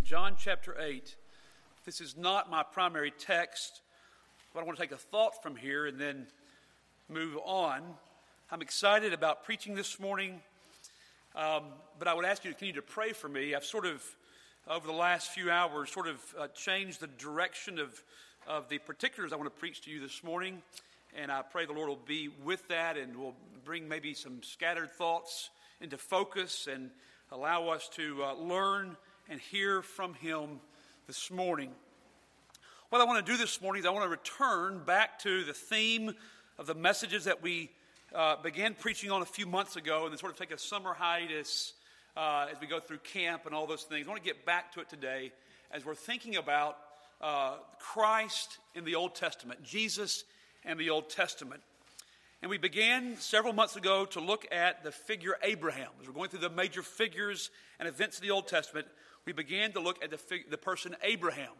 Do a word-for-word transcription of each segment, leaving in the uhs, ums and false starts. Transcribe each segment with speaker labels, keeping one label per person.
Speaker 1: John chapter eight. This is not my primary text, but I want to take a thought from here and then move on. I'm excited about preaching this morning, um, but I would ask you to continue to pray for me. I've sort of, over the last few hours, sort of uh, changed the direction of, of the particulars I want to preach to you this morning, and I pray the Lord will be with that and will bring maybe some scattered thoughts into focus and allow us to uh, learn and hear from Him this morning. What I want to do this morning is I want to return back to the theme of the messages that we uh, began preaching on a few months ago, and then sort of take a summer hiatus uh, as we go through camp and all those things. I want to get back to it today as we're thinking about uh, Christ in the Old Testament, Jesus and the Old Testament. And we began several months ago to look at the figure Abraham. As we're going through the major figures and events of the Old Testament, we began to look at the, fig- the person Abraham.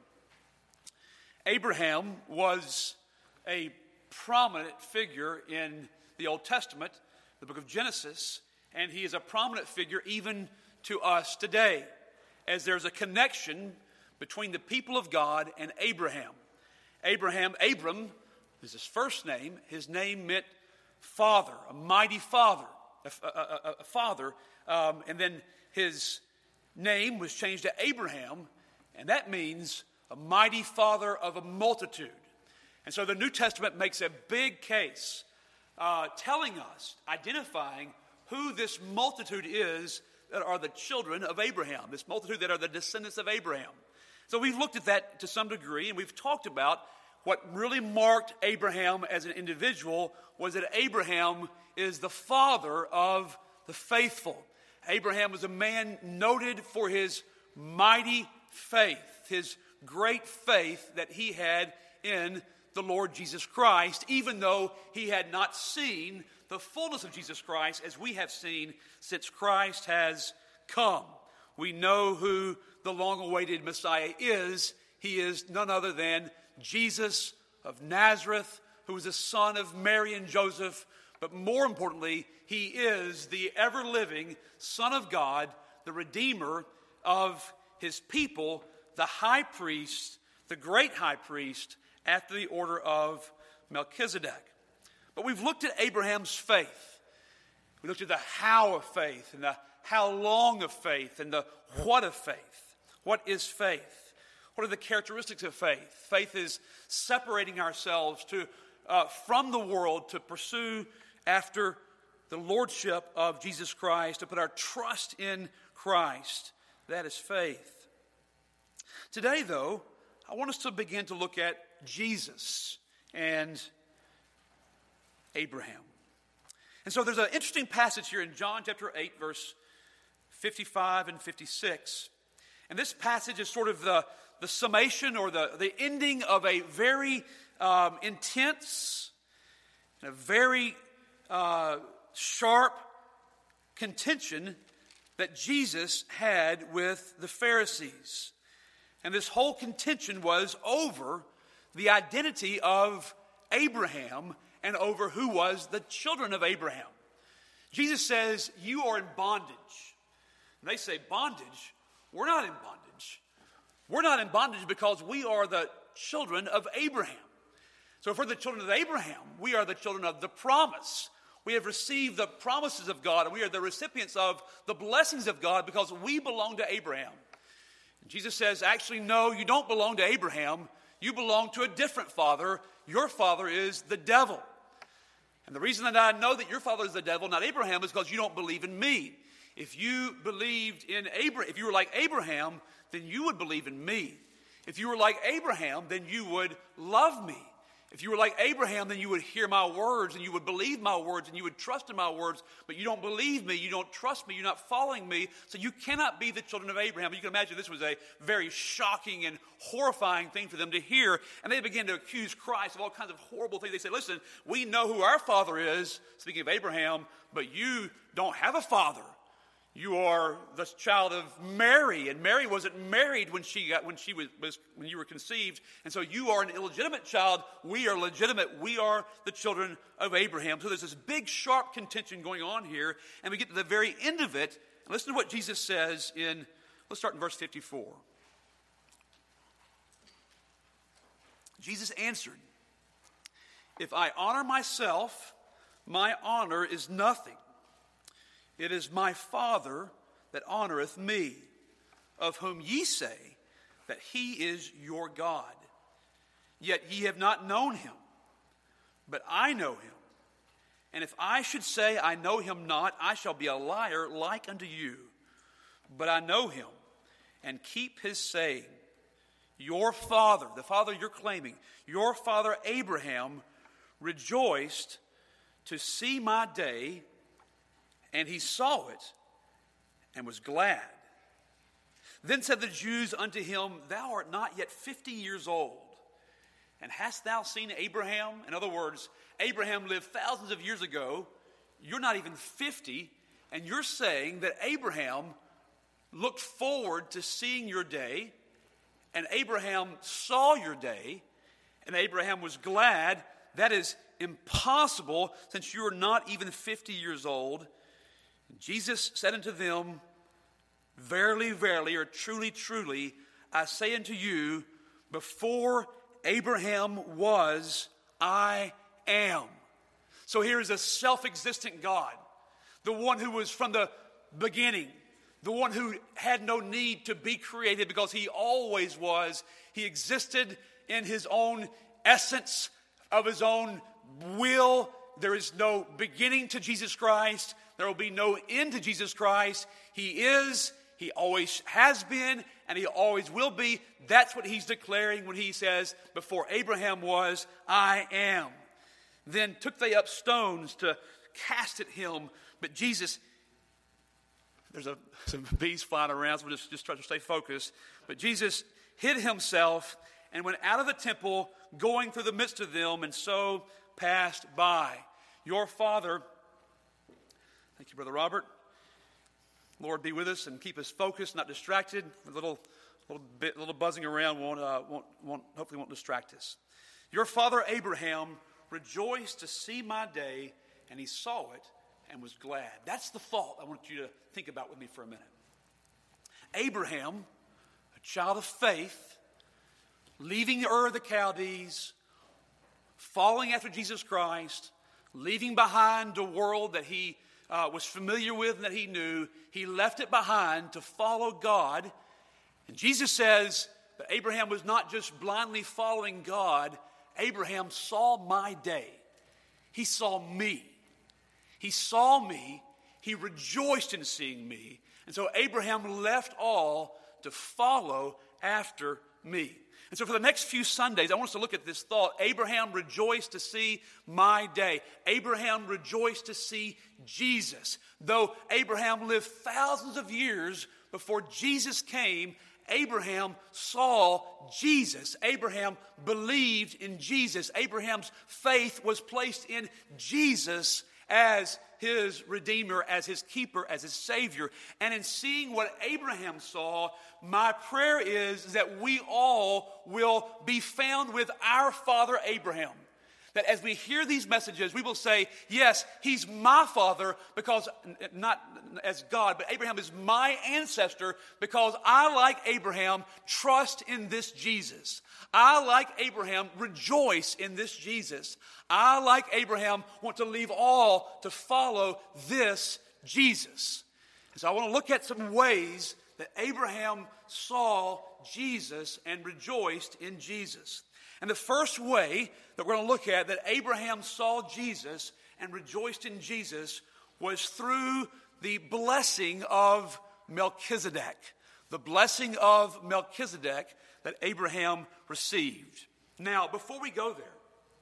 Speaker 1: Abraham was a prominent figure in the Old Testament, the book of Genesis, and he is a prominent figure even to us today, as there's a connection between the people of God and Abraham. Abraham, Abram is his first name. His name meant father, a mighty father, a, a, a, a father, um, and then his name was changed to Abraham, and that means a mighty father of a multitude. And so the New Testament makes a big case uh, telling us, identifying who this multitude is that are the children of Abraham, this multitude that are the descendants of Abraham. So we've looked at that to some degree, and we've talked about what really marked Abraham as an individual was that Abraham is the father of the faithful. Abraham was a man noted for his mighty faith, his great faith that he had in the Lord Jesus Christ, even though he had not seen the fullness of Jesus Christ as we have seen since Christ has come. We know who the long-awaited Messiah is. He is none other than Jesus of Nazareth, who was the son of Mary and Joseph, but more importantly, he is the ever-living Son of God, the Redeemer of his people, the high priest, the great high priest, after the order of Melchizedek. But we've looked at Abraham's faith. We looked at the how of faith, and the how long of faith, and the what of faith. What is faith? What are the characteristics of faith? Faith is separating ourselves to uh, from the world to pursue after the lordship of Jesus Christ, to put our trust in Christ. That is faith. Today, though, I want us to begin to look at Jesus and Abraham. And so there's an interesting passage here in John chapter eight, verse fifty-five and fifty-six. And this passage is sort of the, the summation or the, the ending of a very um, intense and a very uh, sharp contention that Jesus had with the Pharisees. And this whole contention was over the identity of Abraham and over who was the children of Abraham. Jesus says, you are in bondage. And they say, bondage? We're not in bondage. We're not in bondage because we are the children of Abraham. So if we're the children of Abraham, we are the children of the promise. We have received the promises of God, and we are the recipients of the blessings of God because we belong to Abraham. And Jesus says, actually, no, you don't belong to Abraham. You belong to a different father. Your father is the devil. And the reason that I know that your father is the devil, not Abraham, is because you don't believe in me. If you believed in Abraham, if you were like Abraham, then you would believe in me. If you were like Abraham, then you would love me. If you were like Abraham, then you would hear my words and you would believe my words and you would trust in my words. But you don't believe me, you don't trust me, you're not following me, so you cannot be the children of Abraham. But you can imagine this was a very shocking and horrifying thing for them to hear. And they began to accuse Christ of all kinds of horrible things. They said, listen, we know who our father is, speaking of Abraham, but you don't have a father. You are the child of Mary, and Mary wasn't married when she got when she was, was when you were conceived, and so you are an illegitimate child. We are legitimate. We are the children of Abraham. So there's this big, sharp contention going on here, and we get to the very end of it. And listen to what Jesus says in. Let's start in verse fifty-four. Jesus answered, "If I honor myself, my honor is nothing. It is my Father that honoreth me, of whom ye say that he is your God. Yet ye have not known him, but I know him. And if I should say I know him not, I shall be a liar like unto you. But I know him, and keep his saying. Your father," the father you're claiming, "your father Abraham rejoiced to see my day, and he saw it and was glad. Then said the Jews unto him, Thou art not yet fifty years old, and hast thou seen Abraham?" In other words, Abraham lived thousands of years ago. You're not even fifty, and you're saying that Abraham looked forward to seeing your day, and Abraham saw your day, and Abraham was glad. That is impossible, since you are not even fifty years old. And Jesus said unto them, Verily, verily, or truly, truly, I say unto you, before Abraham was, I am. So here is a self-existent God, the one who was from the beginning, the one who had no need to be created because he always was. He existed in his own essence, of his own will. There is no beginning to Jesus Christ. There will be no end to Jesus Christ. He is, he always has been, and he always will be. That's what he's declaring when he says, before Abraham was, I am. Then took they up stones to cast at him. But Jesus, there's a, some bees flying around, so we'll just, just try to stay focused. But Jesus hid himself and went out of the temple, going through the midst of them, and so passed by. Your Father, thank you, Brother Robert. Lord, be with us and keep us focused, not distracted. A little, little bit, little buzzing around won't, uh, won't, won't, hopefully won't distract us. Your father Abraham rejoiced to see my day, and he saw it and was glad. That's the thought I want you to think about with me for a minute. Abraham, a child of faith, leaving Ur of the Chaldees, following after Jesus Christ, leaving behind a world that he uh, was familiar with and that he knew. He left it behind to follow God. And Jesus says that Abraham was not just blindly following God. Abraham saw my day. He saw me. He saw me. He rejoiced in seeing me. And so Abraham left all to follow after me. And so for the next few Sundays, I want us to look at this thought. Abraham rejoiced to see my day. Abraham rejoiced to see Jesus. Though Abraham lived thousands of years before Jesus came, Abraham saw Jesus. Abraham believed in Jesus. Abraham's faith was placed in Jesus as his Redeemer, as his keeper, as his Savior. And in seeing what Abraham saw, my prayer is that we all will be found with our father Abraham. That as we hear these messages, we will say, yes, he's my father because, not as God, but Abraham is my ancestor because I, like Abraham, trust in this Jesus. I, like Abraham, rejoice in this Jesus. I, like Abraham, want to leave all to follow this Jesus. And so I want to look at some ways that Abraham saw Jesus and rejoiced in Jesus. And the first way that we're going to look at that Abraham saw Jesus and rejoiced in Jesus was through the blessing of Melchizedek. The blessing of Melchizedek that Abraham received. Now, before we go there,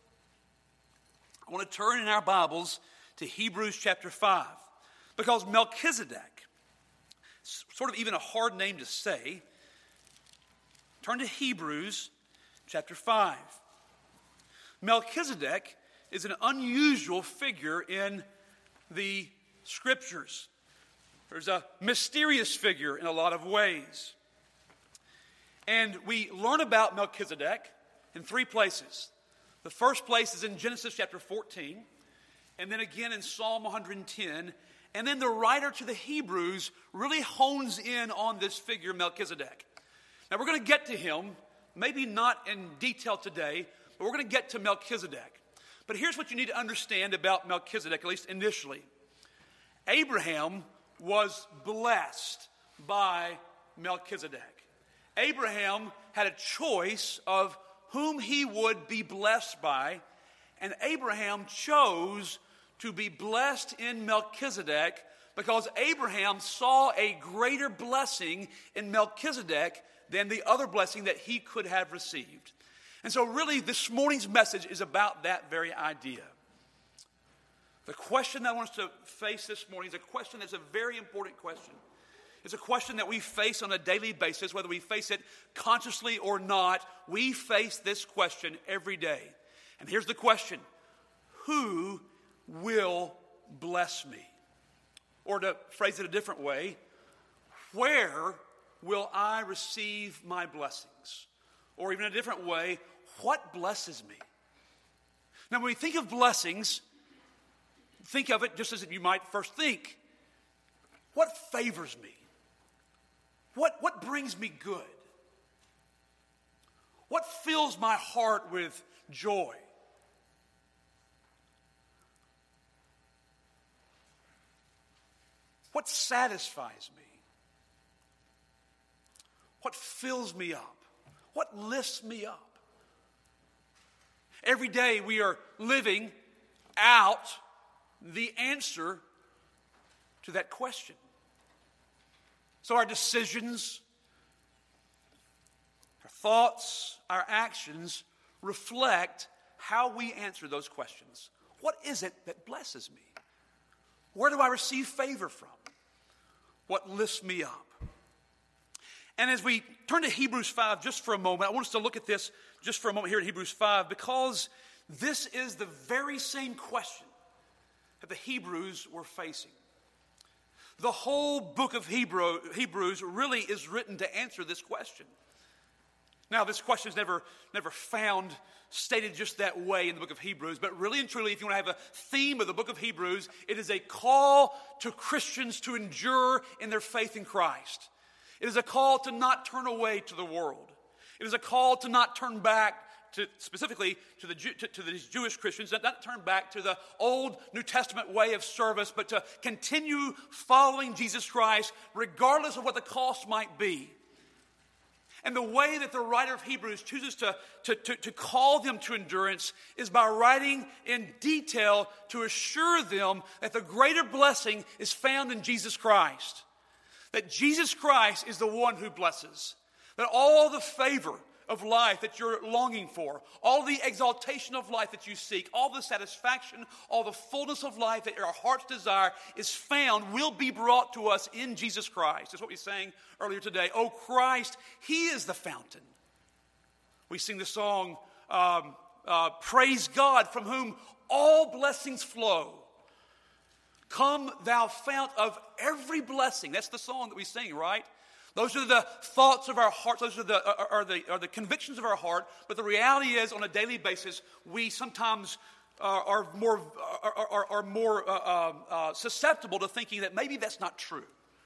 Speaker 1: I want to turn in our Bibles to Hebrews chapter five. Because Melchizedek, sort of even a hard name to say, turn to Hebrews chapter five. Melchizedek is an unusual figure in the Scriptures. There's a mysterious figure in a lot of ways. And we learn about Melchizedek in three places. The first place is in Genesis chapter fourteen, and then again in Psalm one hundred ten. And then the writer to the Hebrews really hones in on this figure, Melchizedek. Now we're going to get to him maybe not in detail today, but we're going to get to Melchizedek. But here's what you need to understand about Melchizedek, at least initially. Abraham was blessed by Melchizedek. Abraham had a choice of whom he would be blessed by, and Abraham chose to be blessed in Melchizedek because Abraham saw a greater blessing in Melchizedek than the other blessing that he could have received. And so really this morning's message is about that very idea. The question that I want us to face this morning is a question that's a very important question. It's a question that we face on a daily basis, whether we face it consciously or not. We face this question every day. And here's the question: who will bless me? Or to phrase it a different way, where will I receive my blessings? Or even a different way, what blesses me? Now, when we think of blessings, think of it just as you might first think. What favors me? What, what brings me good? What fills my heart with joy? What satisfies me? What fills me up? What lifts me up? Every day we are living out the answer to that question. So our decisions, our thoughts, our actions reflect how we answer those questions. What is it that blesses me? Where do I receive favor from? What lifts me up? And as we turn to Hebrews five just for a moment, I want us to look at this just for a moment here in Hebrews five, because this is the very same question that the Hebrews were facing. The whole book of Hebrew, Hebrews really is written to answer this question. Now, this question is never, never found stated just that way in the book of Hebrews, but really and truly, if you want to have a theme of the book of Hebrews, it is a call to Christians to endure in their faith in Christ. It is a call to not turn away to the world. It is a call to not turn back to, specifically to the Jew, to, to these Jewish Christians, not, not turn back to the old New Testament way of service, but to continue following Jesus Christ regardless of what the cost might be. And the way that the writer of Hebrews chooses to, to, to, to call them to endurance is by writing in detail to assure them that the greater blessing is found in Jesus Christ. That Jesus Christ is the one who blesses. That all the favor of life that you're longing for, all the exaltation of life that you seek, all the satisfaction, all the fullness of life that your heart's desire is found, will be brought to us in Jesus Christ. That's what we sang earlier today. Oh, Christ, He is the fountain. We sing the song, um, uh, Praise God, from whom all blessings flow. Come, thou fount of every blessing. That's the song that we sing, right? Those are the thoughts of our hearts. Those are the, are, are the, are the convictions of our heart. But the reality is, on a daily basis, we sometimes uh, are more, are, are, are more uh, uh, susceptible to thinking that maybe that's not true.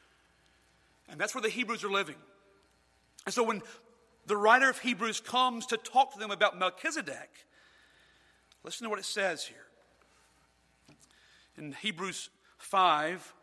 Speaker 1: And that's where the Hebrews are living. And so when the writer of Hebrews comes to talk to them about Melchizedek, listen to what it says here. In Hebrews five,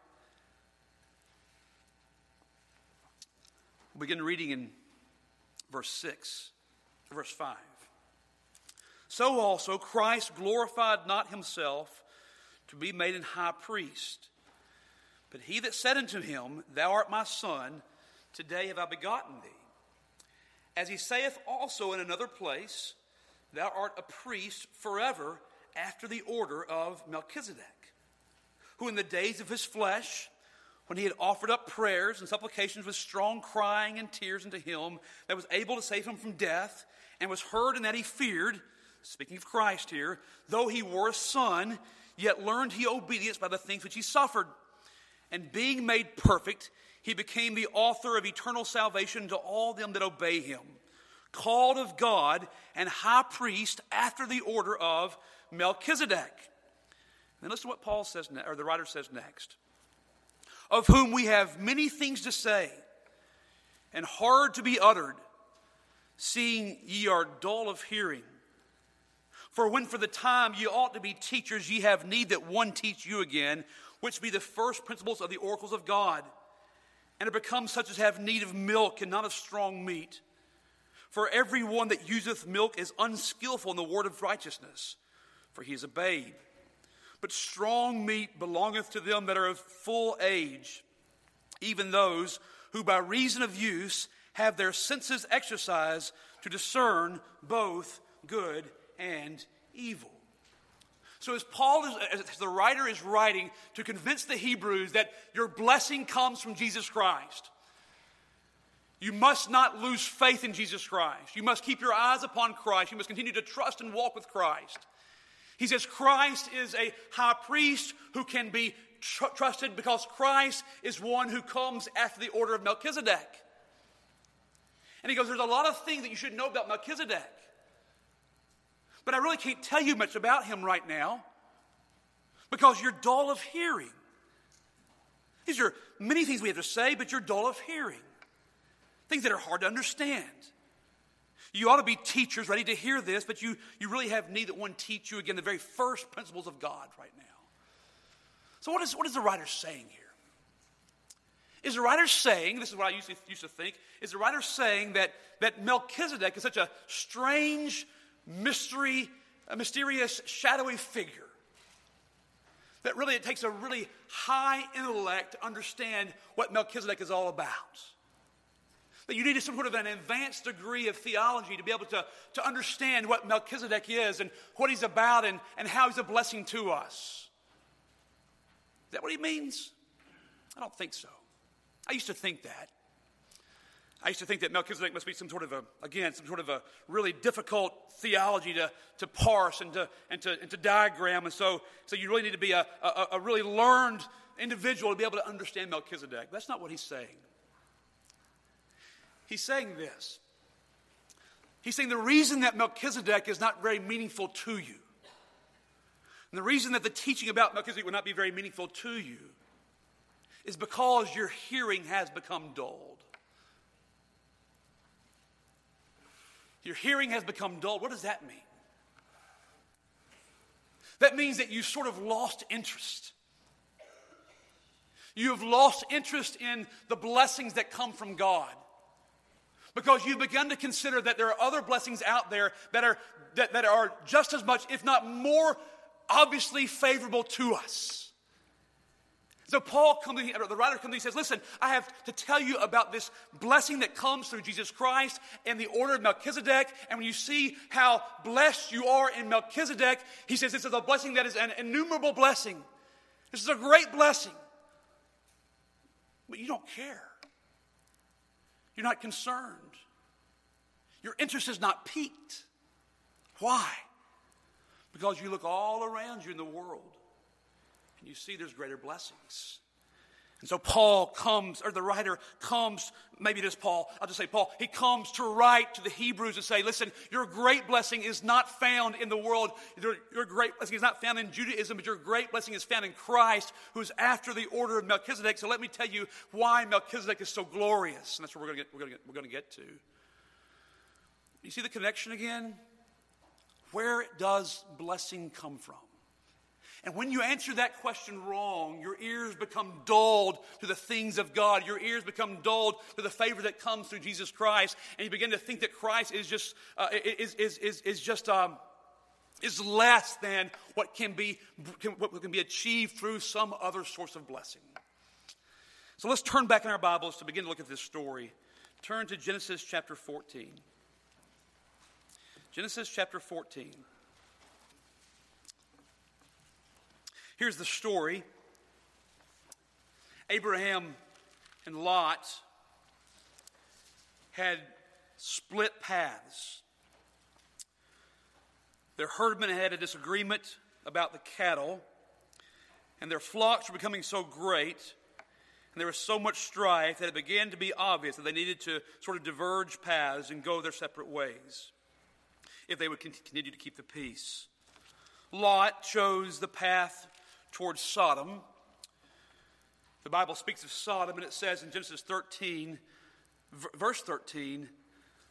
Speaker 1: we'll begin reading in verse six, verse five. So also Christ glorified not himself to be made an high priest, but he that said unto him, Thou art my son, today have I begotten thee. As he saith also in another place, Thou art a priest forever after the order of Melchizedek, who in the days of his flesh, when he had offered up prayers and supplications with strong crying and tears unto him that was able to save him from death, and was heard in that he feared, speaking of Christ here, though he were a son, yet learned he obedience by the things which he suffered. And being made perfect, he became the author of eternal salvation to all them that obey him, called of God and high priest after the order of Melchizedek. Then listen to what Paul says, or the writer says next. Of whom we have many things to say, and hard to be uttered, seeing ye are dull of hearing. For when for the time ye ought to be teachers, ye have need that one teach you again, which be the first principles of the oracles of God, and are become such as have need of milk and not of strong meat. For every one that useth milk is unskillful in the word of righteousness, for he is a babe. But strong meat belongeth to them that are of full age, even those who by reason of use have their senses exercised to discern both good and evil. So as Paul, is, as the writer is writing to convince the Hebrews that your blessing comes from Jesus Christ, you must not lose faith in Jesus Christ. You must keep your eyes upon Christ. You must continue to trust and walk with Christ. He says Christ is a high priest who can be tr- trusted because Christ is one who comes after the order of Melchizedek. And he goes, there's a lot of things that you should know about Melchizedek. But I really can't tell you much about him right now because you're dull of hearing. These are many things we have to say, but you're dull of hearing. Things that are hard to understand. You ought to be teachers ready to hear this, but you, you really have need that one teach you again the very first principles of God right now. So what is, what is the writer saying here? Is the writer saying, this is what I used to, used to think, is the writer saying that, that Melchizedek is such a strange, mystery, a mysterious, shadowy figure that really it takes a really high intellect to understand what Melchizedek is all about? That you need some sort of an advanced degree of theology to be able to, to understand what Melchizedek is and what he's about and, and how he's a blessing to us. Is that what he means? I don't think so. I used to think that. I used to think that Melchizedek must be some sort of a, again, some sort of a really difficult theology to, to parse and to, and to, and to diagram. And so, so you really need to be a, a, a really learned individual to be able to understand Melchizedek. That's not what he's saying. He's saying this. He's saying the reason that Melchizedek is not very meaningful to you, and the reason that the teaching about Melchizedek will not be very meaningful to you, is because your hearing has become dulled. Your hearing has become dulled. What does that mean? That means that you sort of lost interest. You have lost interest in the blessings that come from God. Because you've begun to consider that there are other blessings out there that are, that, that are just as much, if not more, obviously favorable to us. So Paul comes, the writer comes and he says, listen, I have to tell you about this blessing that comes through Jesus Christ and the order of Melchizedek. And when you see how blessed you are in Melchizedek, he says this is a blessing that is an innumerable blessing. This is a great blessing. But you don't care. You're not concerned. Your interest is not piqued. Why? Because you look all around you in the world and you see there's greater blessings. And so Paul comes, or the writer comes, maybe it is Paul, I'll just say Paul, he comes to write to the Hebrews and say, listen, your great blessing is not found in the world. Your, your great blessing is not found in Judaism, but your great blessing is found in Christ, who is after the order of Melchizedek. So let me tell you why Melchizedek is so glorious. And that's what we're going to get, we're going to get, we're going to get to. You see the connection again? Where does blessing come from? And when you answer that question wrong, your ears become dulled to the things of God. Your ears become dulled to the favor that comes through Jesus Christ, and you begin to think that Christ is just uh, is is is is just um, is less than what can be can, what can be achieved through some other source of blessing. So let's turn back in our Bibles to begin to look at this story. Turn to Genesis chapter fourteen. Genesis chapter fourteen. Here's the story. Abraham and Lot had split paths. Their herdmen had a disagreement about the cattle, and their flocks were becoming so great, and there was so much strife that it began to be obvious that they needed to sort of diverge paths and go their separate ways if they would continue to keep the peace. Lot chose the path towards Sodom. The Bible speaks of Sodom, and it says in Genesis thirteen, verse thirteen,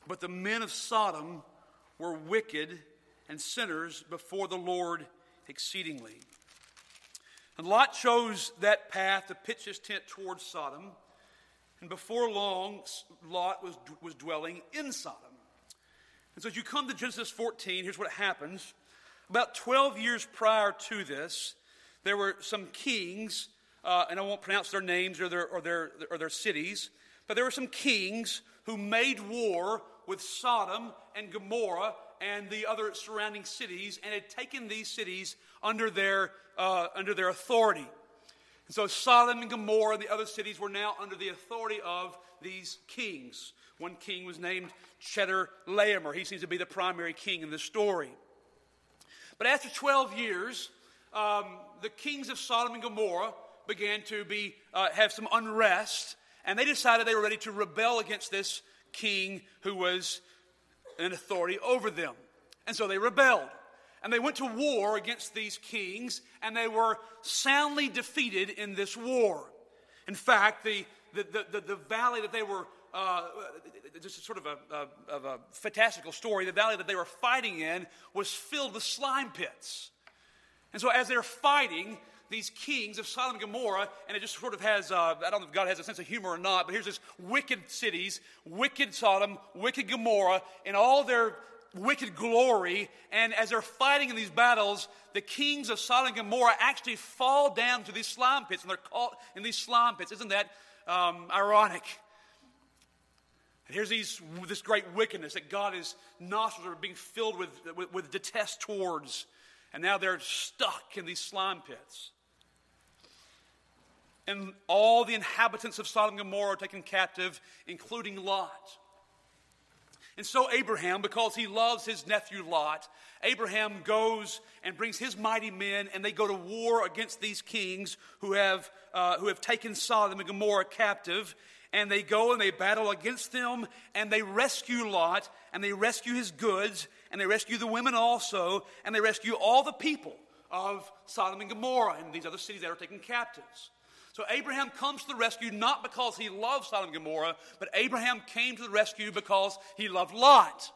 Speaker 1: But the men of Sodom were wicked and sinners before the Lord exceedingly. And Lot chose that path to pitch his tent towards Sodom. And before long, Lot was, was dwelling in Sodom. And so as you come to Genesis fourteen, here's what happens. About twelve years prior to this, there were some kings, uh, and I won't pronounce their names or their, or, their, or their cities, but there were some kings who made war with Sodom and Gomorrah and the other surrounding cities, and had taken these cities under their, uh, under their authority. And so Sodom and Gomorrah and the other cities were now under the authority of these kings. One king was named Chedorlaomer. He seems to be the primary king in this story. But after twelve years, um, the kings of Sodom and Gomorrah began to be uh, have some unrest, and they decided they were ready to rebel against this king who was in authority over them. And so they rebelled. And they went to war against these kings, and they were soundly defeated in this war. In fact, the, the, the, the, the valley that they were, uh, this is sort of a, a, of a fantastical story, the valley that they were fighting in was filled with slime pits. And so as they're fighting, these kings of Sodom and Gomorrah, and it just sort of has, uh, I don't know if God has a sense of humor or not, but here's this wicked cities, wicked Sodom, wicked Gomorrah, in all their wicked glory, and as they're fighting in these battles, the kings of Sodom and Gomorrah actually fall down to these slime pits, and they're caught in these slime pits. Isn't that um, ironic? And here's these, this great wickedness that God's nostrils are being filled with, with, with detest towards, and now they're stuck in these slime pits. And all the inhabitants of Sodom and Gomorrah are taken captive, including Lot. And so Abraham, because he loves his nephew Lot, Abraham goes and brings his mighty men, and they go to war against these kings who have uh, who have taken Sodom and Gomorrah captive. And they go and they battle against them, and they rescue Lot, and they rescue his goods, and they rescue the women also, and they rescue all the people of Sodom and Gomorrah and these other cities that are taken captives. So Abraham comes to the rescue not because he loved Sodom and Gomorrah, but Abraham came to the rescue because he loved Lot.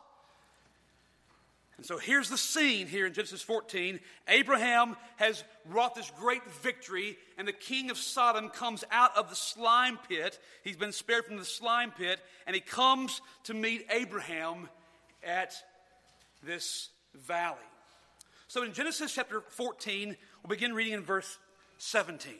Speaker 1: And so here's the scene here in Genesis fourteen. Abraham has wrought this great victory, and the king of Sodom comes out of the slime pit. He's been spared from the slime pit, and he comes to meet Abraham at this valley. So in Genesis chapter fourteen, we'll begin reading in verse seventeen.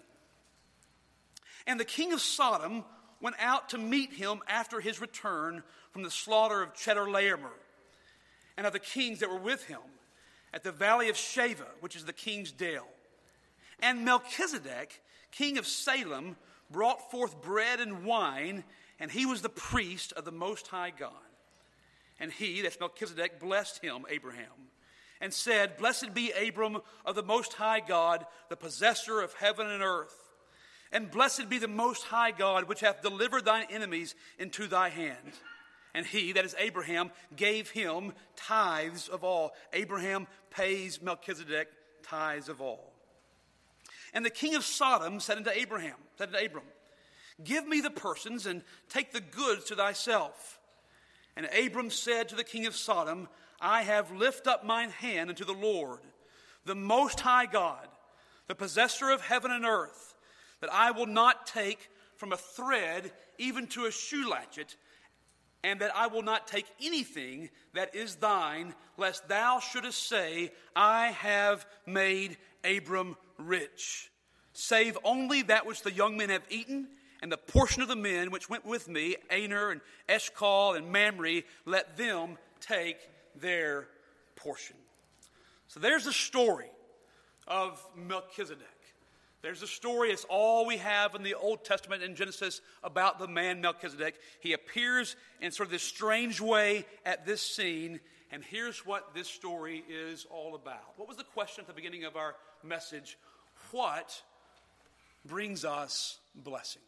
Speaker 1: And the king of Sodom went out to meet him after his return from the slaughter of Chedorlaomer and of the kings that were with him at the valley of Shaveh, which is the king's dale. And Melchizedek, king of Salem, brought forth bread and wine, and he was the priest of the Most High God. And he, that's Melchizedek, blessed him, Abraham, and said, Blessed be Abram of the Most High God, the possessor of heaven and earth. And blessed be the Most High God, which hath delivered thine enemies into thy hand. And he, that is Abraham, gave him tithes of all. Abraham pays Melchizedek tithes of all. And the king of Sodom said unto Abraham, said unto Abram, Give me the persons, and take the goods to thyself. And Abram said to the king of Sodom, I have lifted up mine hand unto the Lord, the Most High God, the possessor of heaven and earth, that I will not take from a thread even to a shoe latchet, and that I will not take anything that is thine, lest thou shouldest say, I have made Abram rich, save only that which the young men have eaten, and the portion of the men which went with me, Aner and Eshcol and Mamre, let them take their portion. So there's the story of Melchizedek. There's a story, it's all we have in the Old Testament in Genesis about the man Melchizedek. He appears in sort of this strange way at this scene, and here's what this story is all about. What was the question at the beginning of our message? What brings us blessing?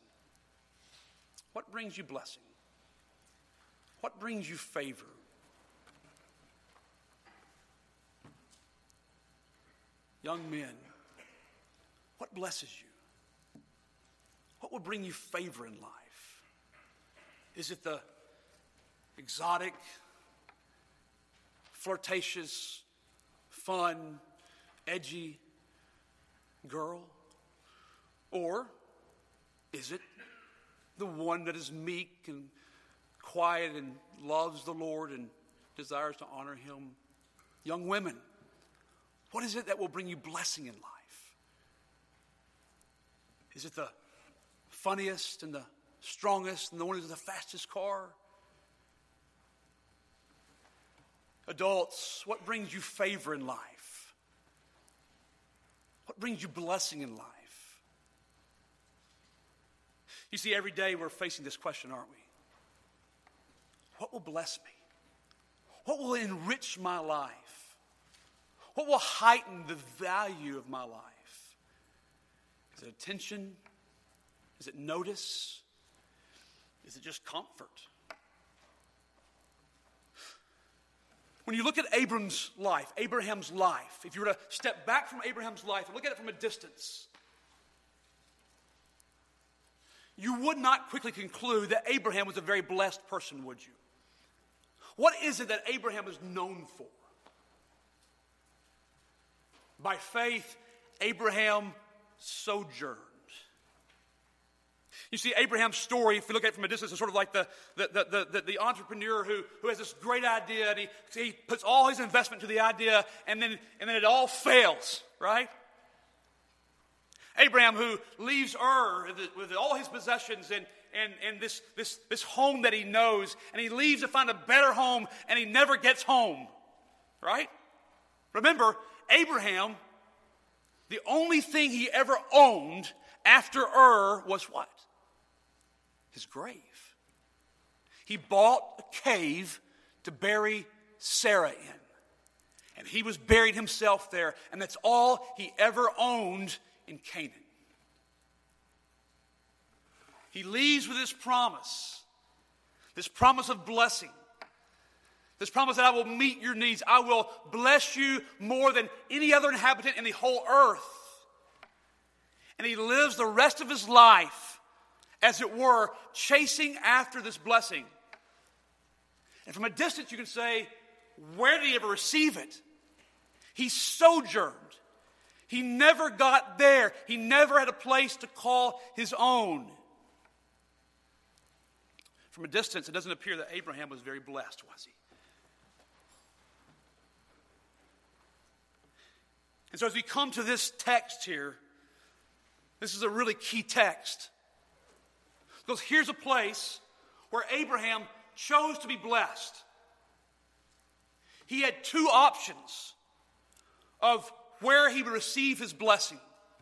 Speaker 1: What brings you blessing? What brings you favor? Young men, what blesses you? What will bring you favor in life? Is it the exotic, flirtatious, fun, edgy girl? Or is it the one that is meek and quiet and loves the Lord and desires to honor Him? Young women, what is it that will bring you blessing in life? Is it the funniest and the strongest and the one who's the fastest car? Adults, what brings you favor in life? What brings you blessing in life? You see, every day we're facing this question, aren't we? What will bless me? What will enrich my life? What will heighten the value of my life? Is it attention? Is it notice? Is it just comfort? When you look at Abram's life, Abraham's life, if you were to step back from Abraham's life and look at it from a distance, you would not quickly conclude that Abraham was a very blessed person, would you? What is it that Abraham is known for? By faith, Abraham sojourned. You see, Abraham's story, if you look at it from a distance, is sort of like the, the, the, the, the entrepreneur who, who has this great idea, and he, he puts all his investment to the idea, and then, and then it all fails, right? Abraham, who leaves Ur with all his possessions and, and, and this, this, this home that he knows, and he leaves to find a better home, and he never gets home, right? Remember, Abraham, the only thing he ever owned after Ur was what? His grave. He bought a cave to bury Sarah in. And he was buried himself there, and that's all he ever owned in Canaan. He leaves with this promise, this promise of blessing, this promise that I will meet your needs. I will bless you more than any other inhabitant in the whole earth. And he lives the rest of his life, as it were, chasing after this blessing. And from a distance you can say, where did he ever receive it? He sojourned. He never got there. He never had a place to call his own. From a distance, it doesn't appear that Abraham was very blessed, was he? And so as we come to this text here, this is a really key text. Because here's a place where Abraham chose to be blessed. He had two options of where he would receive his blessing.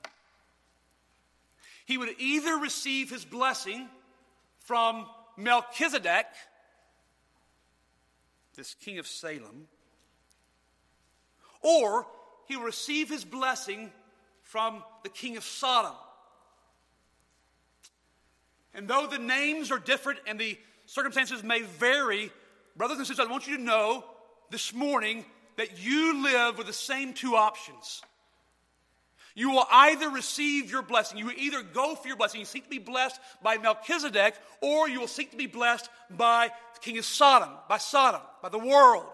Speaker 1: He would either receive his blessing from Melchizedek, this king of Salem, or he would receive his blessing from the king of Sodom. And though the names are different and the circumstances may vary, brothers and sisters, I want you to know this morning that you live with the same two options. You will either receive your blessing, you will either go for your blessing, you seek to be blessed by Melchizedek, or you will seek to be blessed by the king of Sodom, by Sodom, by the world.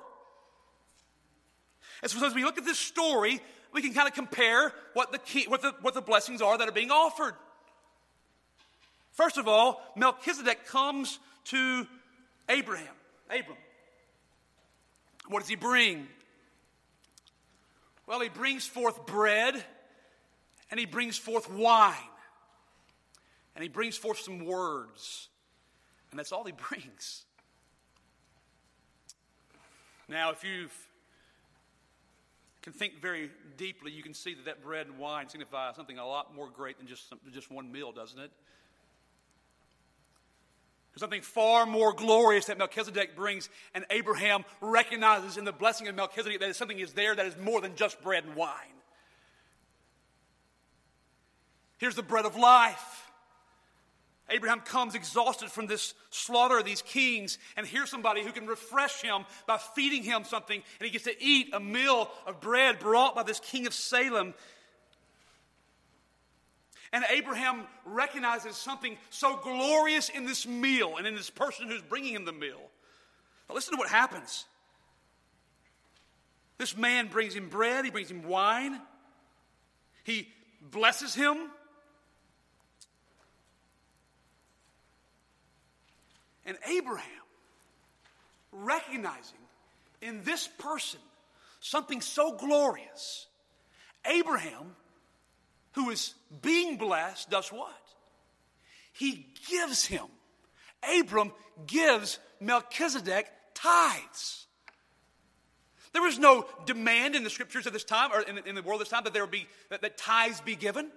Speaker 1: And so as we look at this story, we can kind of compare what the, key, what the, what the blessings are that are being offered. First of all, Melchizedek comes to Abraham. Abram. What does he bring? Well, he brings forth bread, and he brings forth wine, and he brings forth some words, and that's all he brings. Now, if you can think very deeply, you can see that that bread and wine signify something a lot more great than just, just one meal, doesn't it? There's something far more glorious that Melchizedek brings, and Abraham recognizes in the blessing of Melchizedek that something is there that is more than just bread and wine. Here's the bread of life. Abraham comes exhausted from this slaughter of these kings, and here's somebody who can refresh him by feeding him something, and he gets to eat a meal of bread brought by this king of Salem. And Abraham recognizes something so glorious in this meal and in this person who's bringing him the meal But listen to what happens. This man brings him bread, he brings him wine, he blesses him. And Abraham, recognizing in this person something so glorious, Abraham, who is being blessed, does what? He gives him. Abram gives Melchizedek tithes. There was no demand in the scriptures of this time, or in the, in the world of this time, that there would be that, that tithes be given.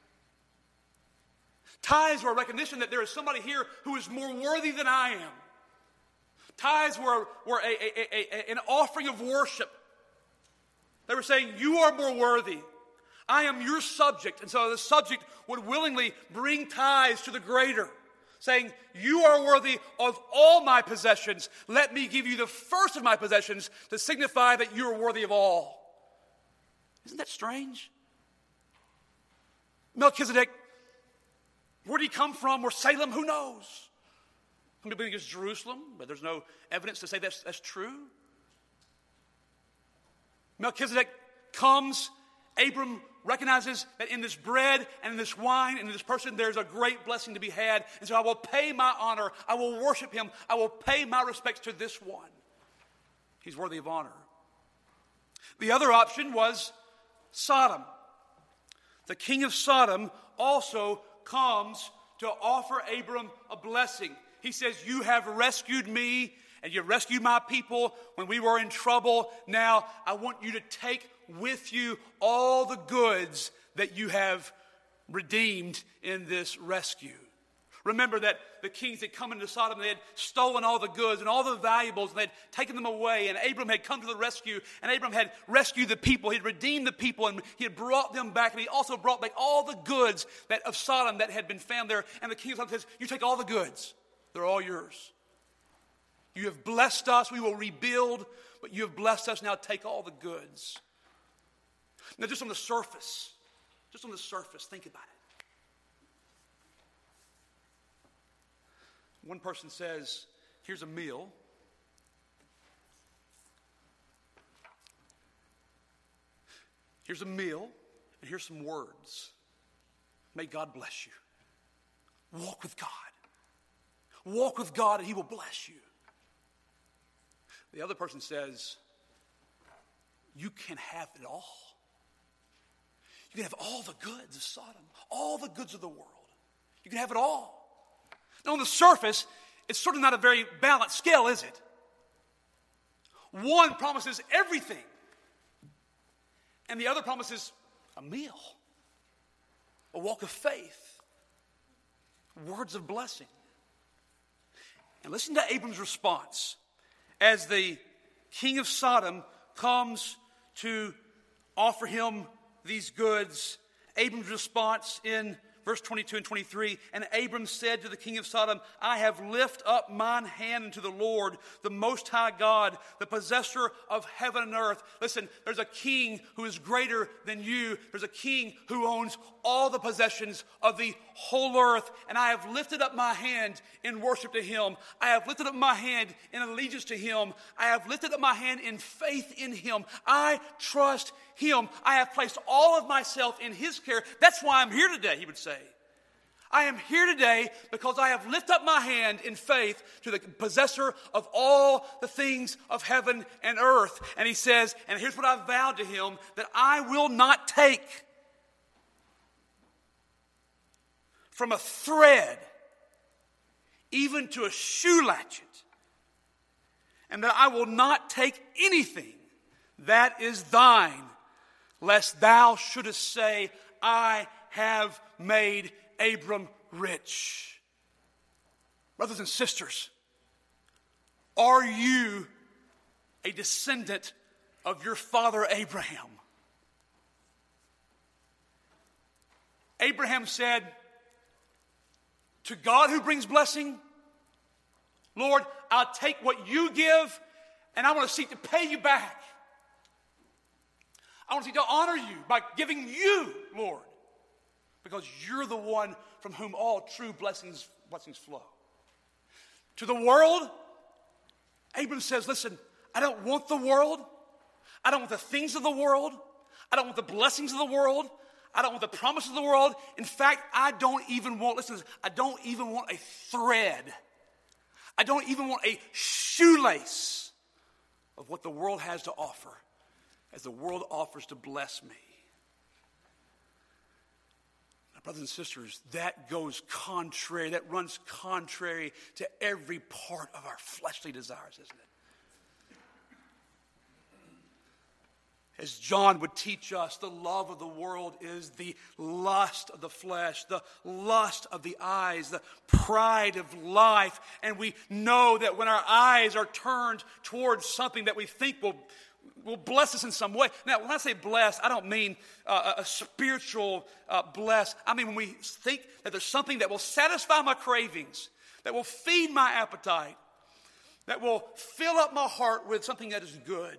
Speaker 1: Tithes were a recognition that there is somebody here who is more worthy than I am. Tithes were, were a, a, a, a, an offering of worship. They were saying, you are more worthy. I am your subject. And so the subject would willingly bring tithes to the greater, saying, you are worthy of all my possessions. Let me give you the first of my possessions to signify that you are worthy of all. Isn't that strange? Melchizedek, where did he come from? Or Salem? Who knows? Some people think it's Jerusalem, but there's no evidence to say that's, that's true. Melchizedek comes. Abram recognizes that in this bread and in this wine and in this person there's a great blessing to be had. And so I will pay my honor. I will worship him. I will pay my respects to this one. He's worthy of honor. The other option was Sodom. The king of Sodom also comes to offer Abram a blessing. He says, you have rescued me and you rescued my people when we were in trouble. Now I want you to take with you all the goods that you have redeemed in this rescue. Remember that the kings had come into Sodom and they had stolen all the goods and all the valuables and they had taken them away, and Abram had come to the rescue, and Abram had rescued the people, he had redeemed the people, and he had brought them back, and he also brought back all the goods that of Sodom that had been found there. And the king of Sodom says, you take all the goods, they're all yours. You have blessed us, we will rebuild, but you have blessed us, now take all the goods. Now just on the surface, just on the surface, think about it. One person says, here's a meal. Here's a meal, and here's some words. May God bless you. Walk with God. Walk with God, and he will bless you. The other person says, you can have it all. You can have all the goods of Sodom, all the goods of the world. You can have it all. Now, on the surface, it's sort of not a very balanced scale, is it? One promises everything, and the other promises a meal, a walk of faith, words of blessing. And listen to Abram's response as the king of Sodom comes to offer him these goods. Abram's response in verse twenty-two and twenty-three, and Abram said to the king of Sodom, I have lifted up mine hand unto the Lord, the Most High God, the possessor of heaven and earth. Listen, there's a king who is greater than you. There's a king who owns all the possessions of the whole earth. And I have lifted up my hand in worship to him. I have lifted up my hand in allegiance to him. I have lifted up my hand in faith in him. I trust him. I have placed all of myself in his care. That's why I'm here today, he would say. I am here today because I have lifted up my hand in faith to the possessor of all the things of heaven and earth. And he says, and here's what I've vowed to him, that I will not take from a thread even to a shoe latchet, and that I will not take anything that is thine, lest thou shouldest say, I have made Abram rich. Brothers and sisters, are you a descendant of your father Abraham? Abraham said, to God who brings blessing, Lord, I'll take what you give and I want to seek to pay you back. I want to seek to honor you by giving you, Lord, because you're the one from whom all true blessings, blessings flow. To the world, Abram says, listen, I don't want the world. I don't want the things of the world. I don't want the blessings of the world. I don't want the promises of the world. In fact, I don't even want, listen, I don't even want a thread. I don't even want a shoelace of what the world has to offer as the world offers to bless me. Now, brothers and sisters, that goes contrary, that runs contrary to every part of our fleshly desires, isn't it? As John would teach us, the love of the world is the lust of the flesh, the lust of the eyes, the pride of life. And we know that when our eyes are turned towards something that we think will, will bless us in some way. Now, when I say bless, I don't mean uh, a spiritual uh, bless. I mean when we think that there's something that will satisfy my cravings, that will feed my appetite, that will fill up my heart with something that is good.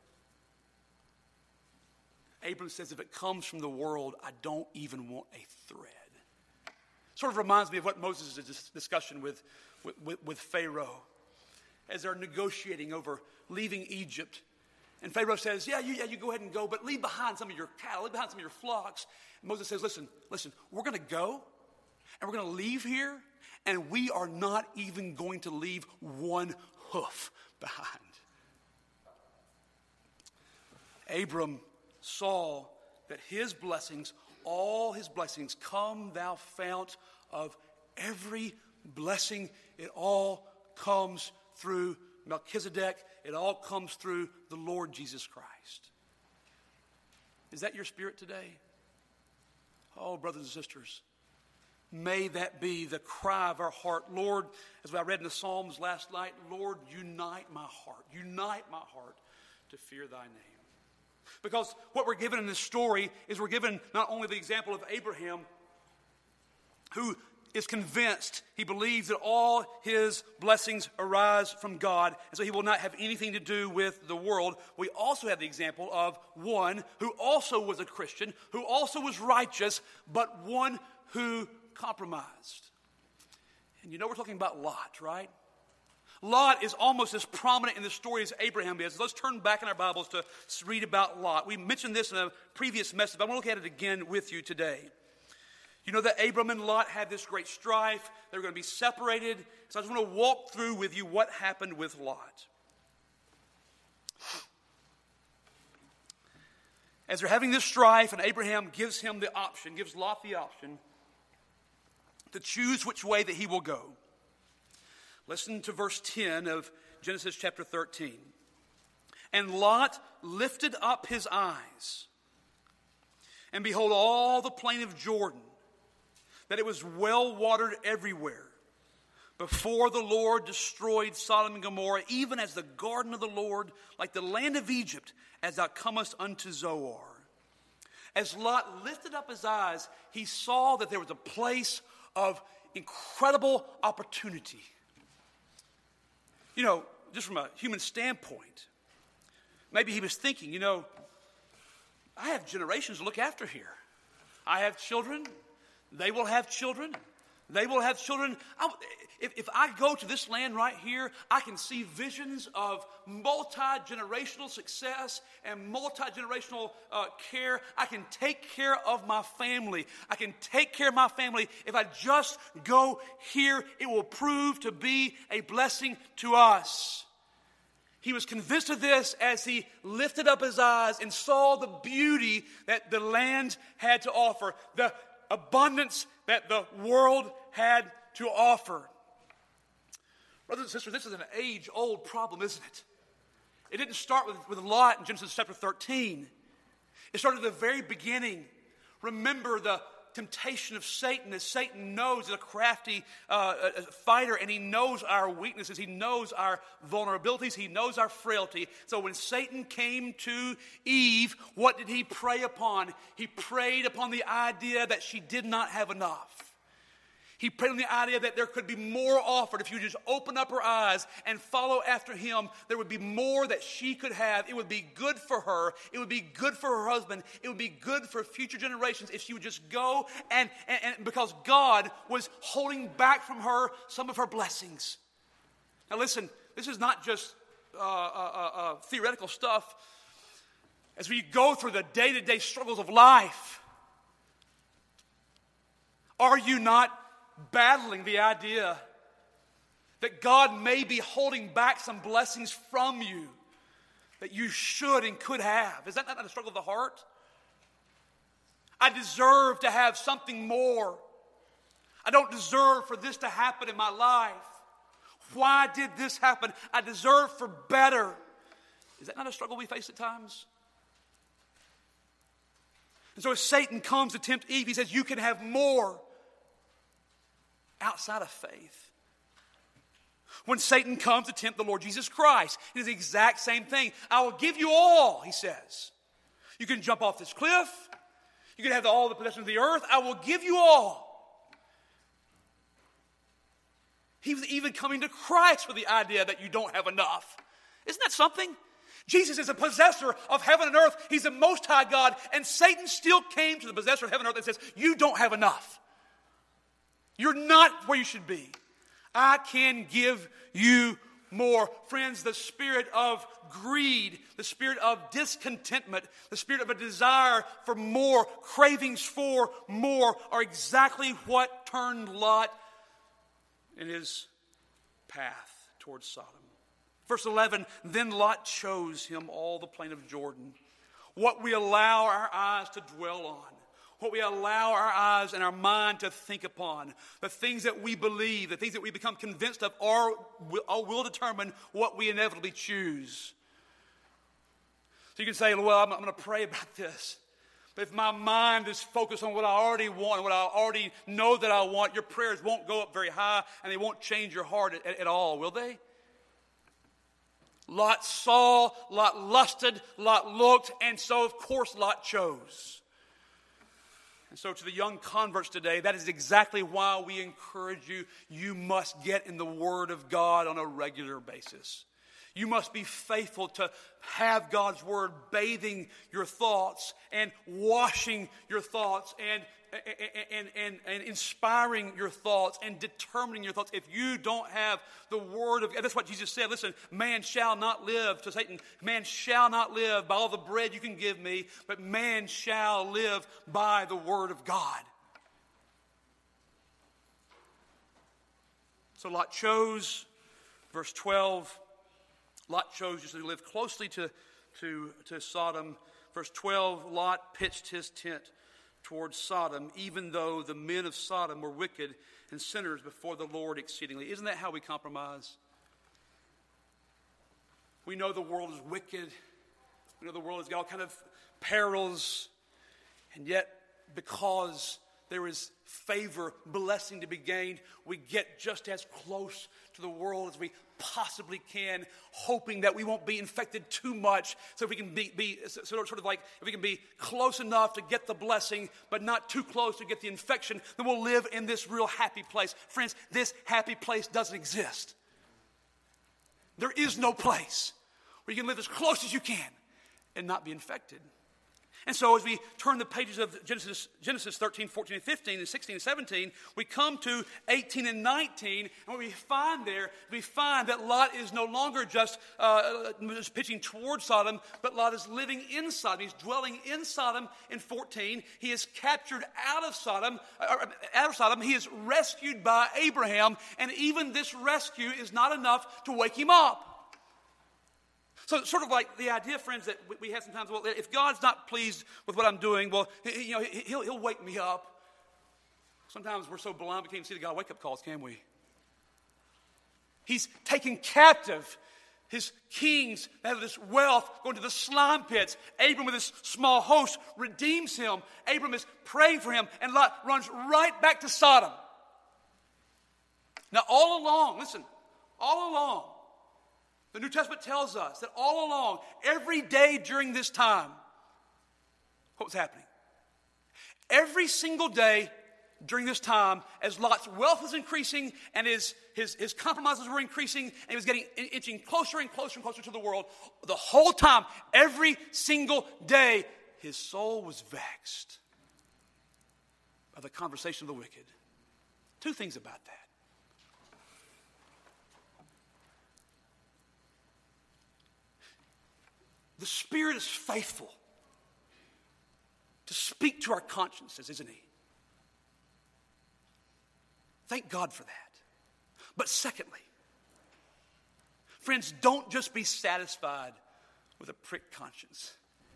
Speaker 1: Abram says, if it comes from the world, I don't even want a thread. Sort of reminds me of what Moses' discussion with, with, with Pharaoh as they're negotiating over leaving Egypt. And Pharaoh says, yeah you, yeah, you go ahead and go, but leave behind some of your cattle, leave behind some of your flocks. And Moses says, listen, listen, we're going to go, and we're going to leave here, and we are not even going to leave one hoof behind. Abram saw that his blessings, all his blessings, come thou fount of every blessing. It all comes through Melchizedek. It all comes through the Lord Jesus Christ. Is that your spirit today? Oh, brothers and sisters, may that be the cry of our heart. Lord, as I read in the Psalms last night, Lord, unite my heart. Unite my heart to fear thy name. Because what we're given in this story is we're given not only the example of Abraham, who is convinced, he believes that all his blessings arise from God, and so he will not have anything to do with the world. We also have the example of one who also was a Christian, who also was righteous, but one who compromised. And you know we're talking about Lot, right? Lot is almost as prominent in the story as Abraham is. Let's turn back in our Bibles to read about Lot. We mentioned this in a previous message, but I want to look at it again with you today. You know that Abram and Lot had this great strife. They were going to be separated. So I just want to walk through with you what happened with Lot. As they're having this strife, and Abraham gives him the option, gives Lot the option to choose which way that he will go. Listen to verse ten of Genesis chapter thirteen. And Lot lifted up his eyes, and behold, all the plain of Jordan, that it was well watered everywhere, before the Lord destroyed Sodom and Gomorrah, even as the garden of the Lord, like the land of Egypt, as thou comest unto Zoar. As Lot lifted up his eyes, he saw that there was a place of incredible opportunity. You know, just from a human standpoint, maybe he was thinking, you know, I have generations to look after here. I have children. They will have children. They will have children. I, if, if I go to this land right here, I can see visions of multi-generational success and multi-generational uh, care. I can take care of my family. I can take care of my family. If I just go here, it will prove to be a blessing to us. He was convinced of this as he lifted up his eyes and saw the beauty that the land had to offer, the abundance that the world had to offer. Brothers and sisters, this is an age-old problem, isn't it? It didn't start with, with Lot in Genesis chapter thirteen. It started at the very beginning. Remember the temptation of Satan, as Satan knows, is a crafty uh, a fighter, and he knows our weaknesses. He knows our vulnerabilities. He knows our frailty. So when Satan came to Eve, what did he prey upon? He preyed upon the idea that she did not have enough. He preyed on the idea that there could be more offered. If you just open up her eyes and follow after him, there would be more that she could have. It would be good for her. It would be good for her husband. It would be good for future generations if she would just go and, and, and because God was holding back from her some of her blessings. Now listen, this is not just uh, uh, uh, theoretical stuff. As we go through the day-to-day struggles of life, are you not battling the idea that God may be holding back some blessings from you that you should and could have? Is that not a struggle of the heart? I deserve to have something more. I don't deserve for this to happen in my life. Why did this happen? I deserve for better. Is that not a struggle we face at times? And so as Satan comes to tempt Eve, he says, you can have more outside of faith. When Satan comes to tempt the Lord Jesus Christ, it is the exact same thing. I will give you all, he says. You can jump off this cliff. You can have all the possessions of the earth. I will give you all. He was even coming to Christ with the idea that you don't have enough. Isn't that something? Jesus is a possessor of heaven and earth. He's the Most High God. And Satan still came to the possessor of heaven and earth and says, you don't have enough. You're not where you should be. I can give you more. Friends, the spirit of greed, the spirit of discontentment, the spirit of a desire for more, cravings for more, are exactly what turned Lot in his path towards Sodom. Verse eleven, then Lot chose him all the plain of Jordan. What we allow our eyes to dwell on, what we allow our eyes and our mind to think upon, the things that we believe, the things that we become convinced of are, will, will determine what we inevitably choose. So you can say, well, I'm, I'm going to pray about this. But if my mind is focused on what I already want, what I already know that I want, your prayers won't go up very high and they won't change your heart at, at, at all, will they? Lot saw, Lot lusted, Lot looked, and so of course Lot chose. And so to the young converts today, that is exactly why we encourage you, you must get in the Word of God on a regular basis. You must be faithful to have God's Word bathing your thoughts and washing your thoughts and, and, and, and inspiring your thoughts and determining your thoughts. If you don't have the Word of God, that's what Jesus said. Listen, man shall not live, to Satan, man shall not live by all the bread you can give me, but man shall live by the Word of God. So Lot chose, verse twelve, Lot chose to live closely to, to, to Sodom. Verse twelve, Lot pitched his tent towards Sodom, even though the men of Sodom were wicked and sinners before the Lord exceedingly. Isn't that how we compromise? We know the world is wicked. We know the world has got all kind of perils. And yet, because there is favor, blessing to be gained, we get just as close to the world as we possibly can, hoping that we won't be infected too much, so if we can be, be sort of like, if we can be close enough to get the blessing, but not too close to get the infection, then we'll live in this real happy place. Friends, this happy place doesn't exist. There is no place where you can live as close as you can and not be infected. And so as we turn the pages of Genesis, Genesis thirteen, fourteen, and fifteen, and sixteen, and seventeen, we come to eighteen and nineteen, and what we find there, we find that Lot is no longer just, uh, just pitching towards Sodom, but Lot is living in Sodom. He's dwelling in Sodom in fourteen. He is captured out of Sodom, uh, out of Sodom. He is rescued by Abraham, and even this rescue is not enough to wake him up. So it's sort of like the idea, friends, that we have sometimes, well, if God's not pleased with what I'm doing, well, you know, he'll, he'll wake me up. Sometimes we're so blind we can't even see the God wake-up calls, can we? He's taken captive his kings that have this wealth, going to the slime pits. Abram with his small host redeems him. Abram is praying for him, and Lot runs right back to Sodom. Now, all along, listen, all along, the New Testament tells us that all along, every day during this time, what was happening? Every single day during this time, as Lot's wealth was increasing and his, his, his compromises were increasing, and he was getting inching closer and closer and closer to the world, the whole time, every single day, his soul was vexed by the conversation of the wicked. Two things about that. The Spirit is faithful to speak to our consciences, isn't he? Thank God for that. But secondly, friends, don't just be satisfied with a pricked conscience.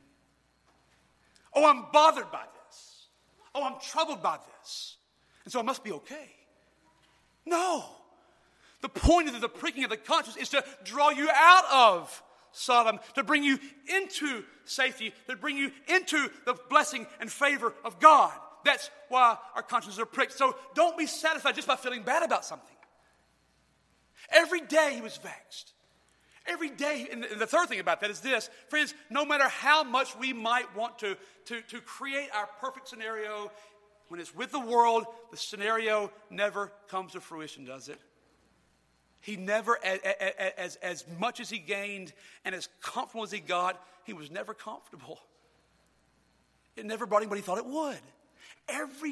Speaker 1: Oh, I'm bothered by this. Oh, I'm troubled by this. And so it must be okay. No. The point of the pricking of the conscience is to draw you out of Sodom, to bring you into safety, to bring you into the blessing and favor of God. That's why our consciences are pricked. So don't be satisfied just by feeling bad about something. Every day he was vexed. Every day, and the third thing about that is this, friends, no matter how much we might want to, to, to create our perfect scenario, when it's with the world, the scenario never comes to fruition, does it? He never, as, as, as much as he gained and as comfortable as he got, he was never comfortable. It never brought him what he thought it would. Every,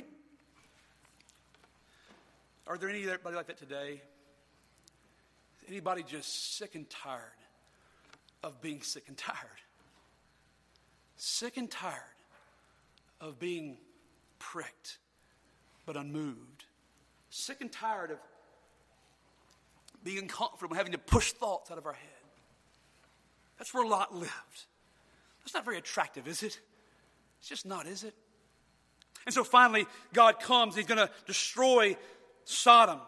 Speaker 1: are there anybody like that today? Anybody just sick and tired of being sick and tired? Sick and tired of being pricked but unmoved. Sick and tired of being uncomfortable, having to push thoughts out of our head. That's where Lot lived. That's not very attractive, is it? It's just not, is it? And so finally, God comes. He's going to destroy Sodom.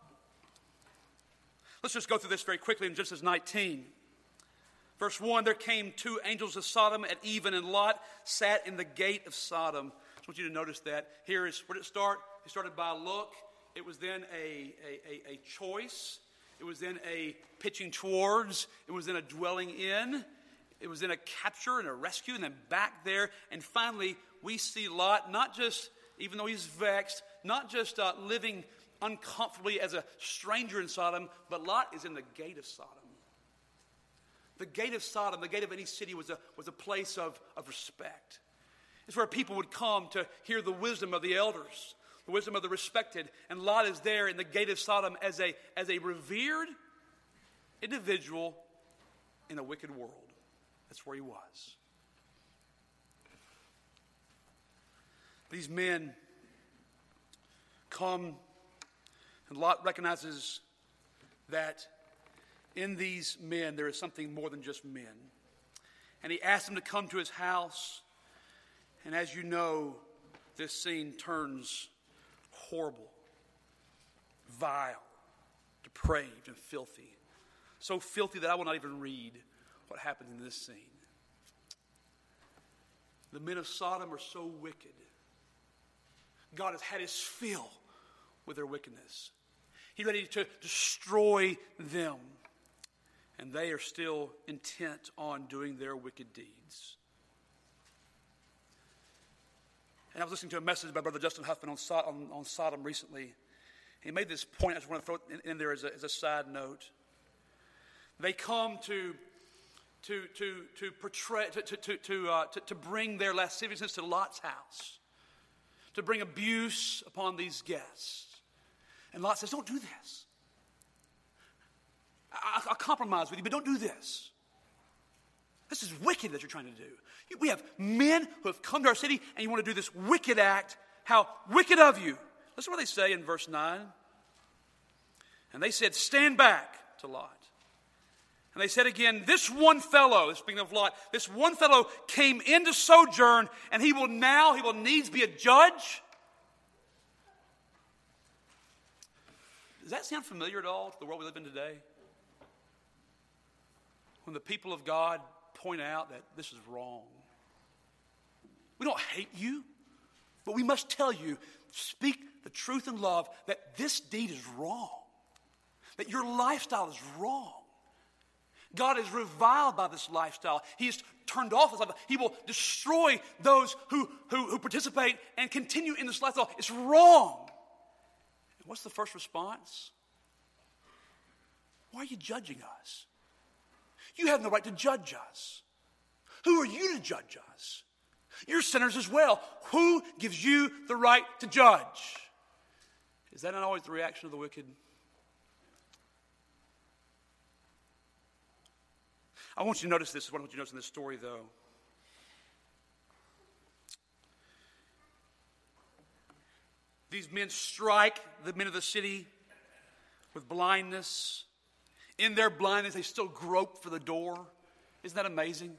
Speaker 1: Let's just go through this very quickly in Genesis nineteen. Verse one, there came two angels of Sodom at even, and Lot sat in the gate of Sodom. I just want you to notice that. Here is, where did it start? It started by a look. It was then a, a, a, a choice. It was then a pitching towards. It was then a dwelling in. It was then a capture and a rescue, and then back there. And finally, we see Lot, not just, even though he's vexed, not just uh, living uncomfortably as a stranger in Sodom, but Lot is in the gate of Sodom. The gate of Sodom, the gate of any city, was a, was a place of, of respect. It's where people would come to hear the wisdom of the elders, the wisdom of the respected. And Lot is there in the gate of Sodom as a, as a revered individual in a wicked world. That's where he was. These men come, and Lot recognizes that in these men there is something more than just men. And he asks them to come to his house. And as you know, this scene turns horrible, vile, depraved, and filthy. So filthy that I will not even read what happens in this scene. The men of Sodom are so wicked. God has had his fill with their wickedness. He's ready to destroy them. And they are still intent on doing their wicked deeds. And I was listening to a message by Brother Justin Huffman on, so- on, on Sodom recently. He made this point. I just want to throw it in, in there as a, as a side note. They come to to to to portray to to to to, uh, to, to bring their lasciviousness to Lot's house, to bring abuse upon these guests. And Lot says, "Don't do this. I, I'll compromise with you, but don't do this. This is wicked that you're trying to do. We have men who have come to our city, and you want to do this wicked act. How wicked of you." Listen to what they say in verse nine. And they said, "Stand back," to Lot. And they said again, "This one fellow," speaking of Lot, "this one fellow came in to sojourn, and he will now, he will needs be a judge." Does that sound familiar at all to the world we live in today? When the people of God point out that this is wrong. We don't hate you, but we must tell you, speak the truth in love, that this deed is wrong. That your lifestyle is wrong. God is reviled by this lifestyle. He is turned off this lifestyle. He will destroy those who, who, who participate and continue in this lifestyle. It's wrong. And what's the first response? Why are you judging us? You have no right to judge us. Who are you to judge us? You're sinners as well. Who gives you the right to judge? Is that not always the reaction of the wicked? I want you to notice this. What I want you to notice in this story, though. These men strike the men of the city with blindness. In their blindness, they still grope for the door. Isn't that amazing?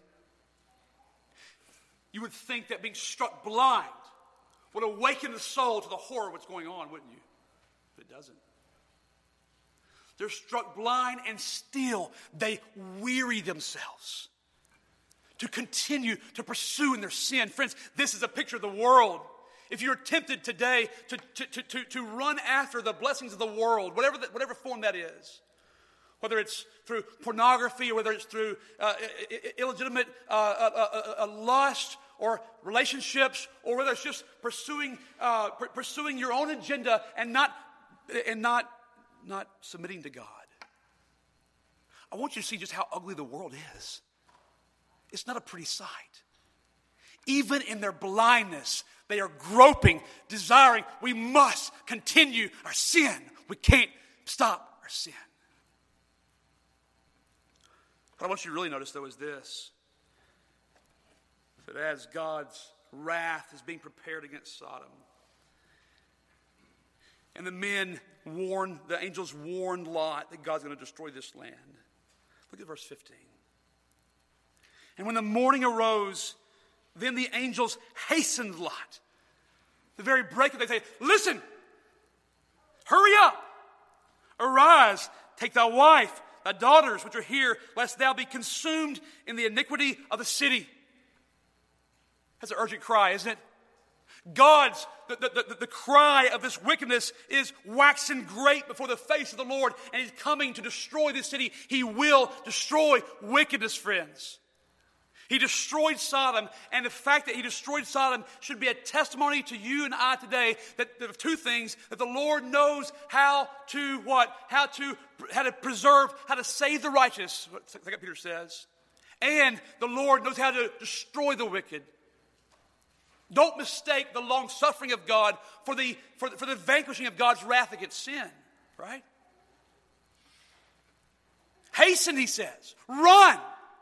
Speaker 1: You would think that being struck blind would awaken the soul to the horror of what's going on, wouldn't you? But it doesn't. They're struck blind, and still they weary themselves to continue to pursue in their sin. Friends, this is a picture of the world. If you're tempted today to, to, to, to, to run after the blessings of the world, whatever, the, whatever form that is, whether it's through pornography or whether it's through uh, illegitimate uh, uh, uh, uh, lust or relationships, or whether it's just pursuing uh, p- pursuing your own agenda and not and not not submitting to God, I want you to see just how ugly the world is. It's not a pretty sight. Even in their blindness, they are groping, desiring. We must continue our sin. We can't stop our sin. What I want you to really notice, though, is this. That as God's wrath is being prepared against Sodom, and the men warn, the angels warned Lot that God's going to destroy this land. Look at verse fifteen. And when the morning arose, then the angels hastened Lot. The very break of day, they say, listen, hurry up, arise, take thy wife, thy daughters which are here, lest thou be consumed in the iniquity of the city. That's an urgent cry, isn't it? God's, the, the, the, the cry of this wickedness is waxing great before the face of the Lord, and He's coming to destroy this city. He will destroy wickedness, friends. He destroyed Sodom, and the fact that He destroyed Sodom should be a testimony to you and I today that there are two things: that the Lord knows how to what? How to how to preserve, how to save the righteous, what Second Peter says, and the Lord knows how to destroy the wicked. Don't mistake the long suffering of God for the for the, for the vanquishing of God's wrath against sin, right? Hasten, He says. Run.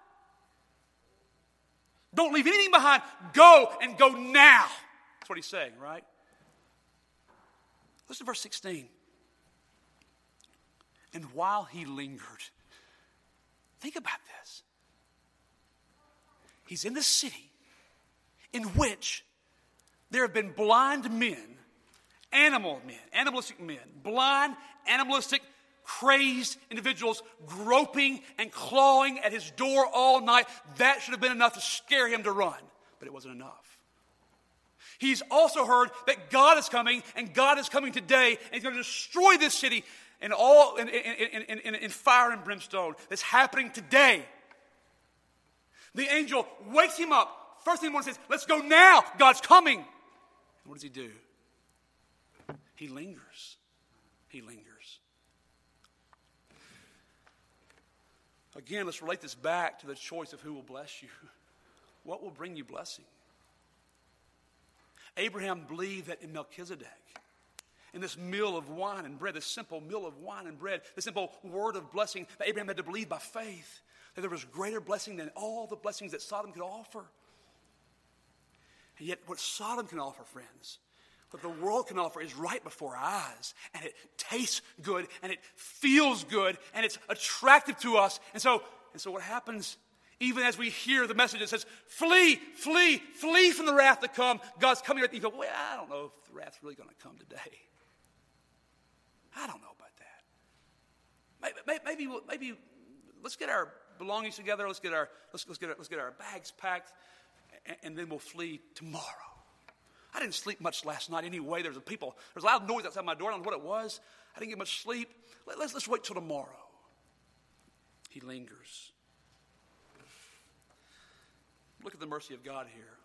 Speaker 1: Don't leave anything behind. Go, and go now. That's what He's saying, right? Listen to verse sixteen. And while he lingered, think about this. He's in the city in which there have been blind men, animal men, animalistic men, blind, animalistic, crazed individuals groping and clawing at his door all night. That should have been enough to scare him to run, but it wasn't enough. He's also heard that God is coming, and God is coming today, and He's going to destroy this city in all in, in, in, in, in fire and brimstone. That's happening today. The angel wakes him up. First thing he wants to say is, let's go now. God's coming. And what does he do? He lingers. He lingers. Again, let's relate this back to the choice of who will bless you. What will bring you blessing? Abraham believed that in Melchizedek, in this meal of wine and bread, this simple meal of wine and bread, this simple word of blessing that Abraham had to believe by faith, that there was greater blessing than all the blessings that Sodom could offer. And yet what Sodom can offer, friends, what the world can offer is right before our eyes. And it tastes good, and it feels good, and it's attractive to us. And so, and so what happens, even as we hear the message that says, flee, flee, flee from the wrath to come, God's coming, you go, well, I don't know if the wrath's really going to come today. I don't know about that. Maybe, maybe, maybe let's get our belongings together. Let's get our let's let's get our, let's get our bags packed, and, and then we'll flee tomorrow. I didn't sleep much last night anyway. There's a people. There's a loud noise outside my door. I don't know what it was. I didn't get much sleep. Let, let's let's wait till tomorrow. He lingers. Look at the mercy of God here.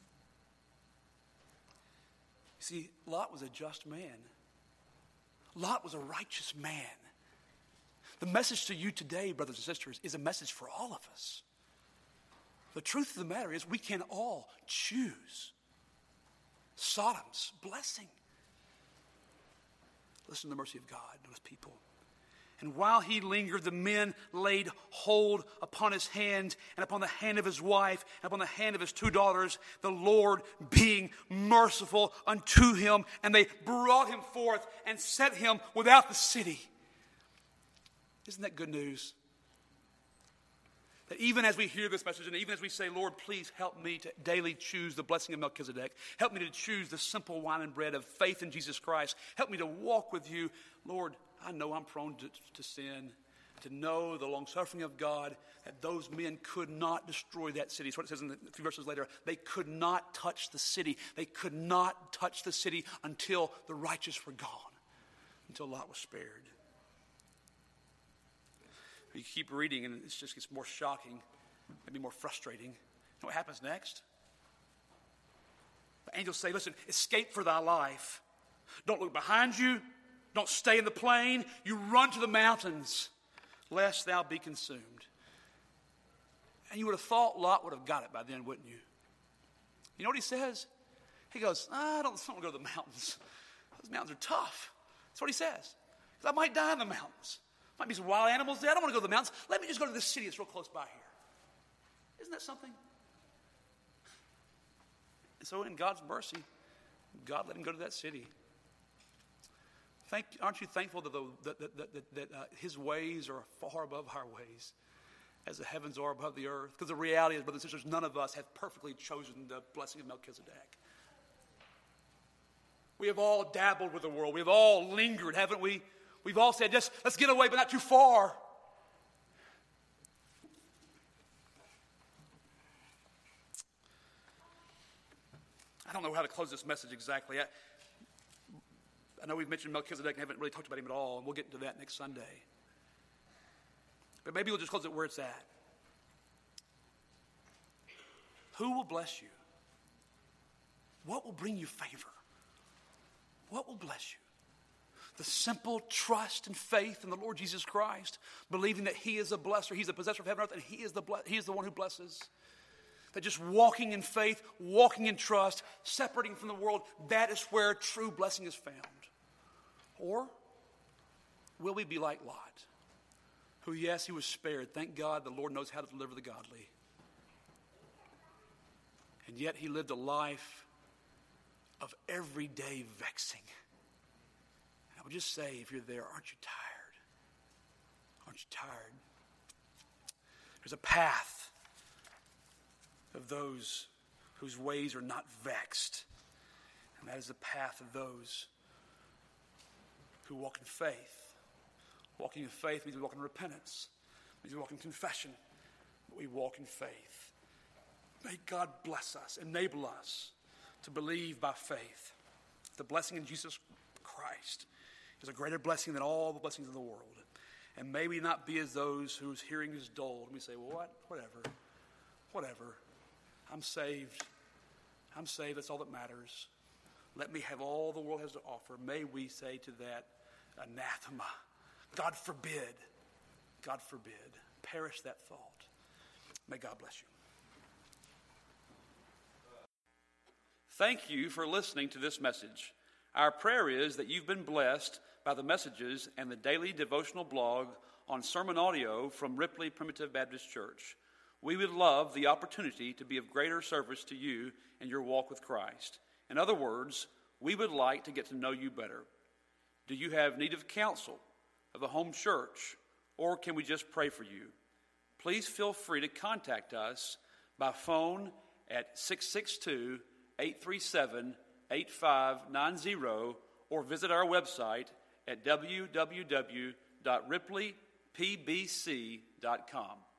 Speaker 1: See, Lot was a just man. Lot was a righteous man. The message to you today, brothers and sisters, is a message for all of us. The truth of the matter is we can all choose Sodom's blessing. Listen to the mercy of God to His people. And while he lingered, the men laid hold upon his hand and upon the hand of his wife and upon the hand of his two daughters, the Lord being merciful unto him. And they brought him forth and set him without the city. Isn't that good news? That even as we hear this message and even as we say, Lord, please help me to daily choose the blessing of Melchizedek. Help me to choose the simple wine and bread of faith in Jesus Christ. Help me to walk with you. Lord, I know I'm prone to, to sin. To know the long-suffering of God, that those men could not destroy that city. That's what it says in the, a few verses later. They could not touch the city. They could not touch the city until the righteous were gone. Until Lot was spared. You keep reading and it just gets more shocking, maybe more frustrating. You know what happens next? The angels say, listen, escape for thy life. Don't look behind you. Don't stay in the plain. You run to the mountains, lest thou be consumed. And you would have thought Lot would have got it by then, wouldn't you? You know what he says? He goes, I don't, I don't want to go to the mountains. Those mountains are tough. That's what he says. Because I might die in the mountains. Might be some wild animals there. I don't want to go to the mountains. Let me just go to this city that's real close by here. Isn't that something? And so in God's mercy, God let him go to that city. Thank, aren't you thankful that, the, that, that, that, that uh, his ways are far above our ways, as the heavens are above the earth? Because the reality is, brothers and sisters, none of us have perfectly chosen the blessing of Melchizedek. We have all dabbled with the world. We have all lingered, haven't we? We've all said, just let's get away, but not too far. I don't know how to close this message exactly. I, I know we've mentioned Melchizedek and haven't really talked about him at all, and we'll get into that next Sunday. But maybe we'll just close it where it's at. Who will bless you? What will bring you favor? What will bless you? The simple trust and faith in the Lord Jesus Christ, believing that he is a blesser, he's the possessor of heaven and earth, and he is the ble- he is the one who blesses. That just walking in faith, walking in trust, separating from the world, that is where true blessing is found. Or will we be like Lot, who, yes, he was spared. Thank God the Lord knows how to deliver the godly. And yet he lived a life of everyday vexing. And I would just say, if you're there, aren't you tired? Aren't you tired? There's a path of those whose ways are not vexed. And that is the path of those who walk in faith. Walking in faith means we walk in repentance. It means we walk in confession. But we walk in faith. May God bless us, enable us to believe by faith. The blessing in Jesus Christ is a greater blessing than all the blessings of the world. And may we not be as those whose hearing is dulled. And we say, well, what? Whatever. Whatever. I'm saved. I'm saved. That's all that matters. Let me have all the world has to offer. May we say to that, anathema. God forbid. God forbid. Perish that thought. May God bless you. Thank you for listening to this message. Our prayer is that you've been blessed by the messages and the daily devotional blog on sermon audio from Ripley Primitive Baptist Church. We would love the opportunity to be of greater service to you in your walk with Christ. In other words, we would like to get to know you better. Do you have need of counsel, of a home church, or can we just pray for you? Please feel free to contact us by phone at six six two, eight three seven, eight five nine zero or visit our website at w w w dot ripley p b c dot com.